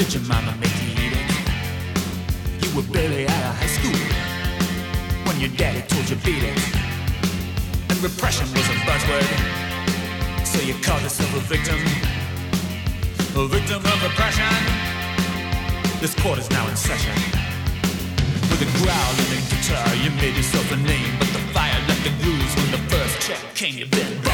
Did your mama make you eat it? You were barely out of high school when your daddy told you beat it. And repression was a buzzword, so you called yourself a victim of repression. This court is now in session. With a growl and a guitar, you made yourself a name, but the fire left the grooves when the first check came. You been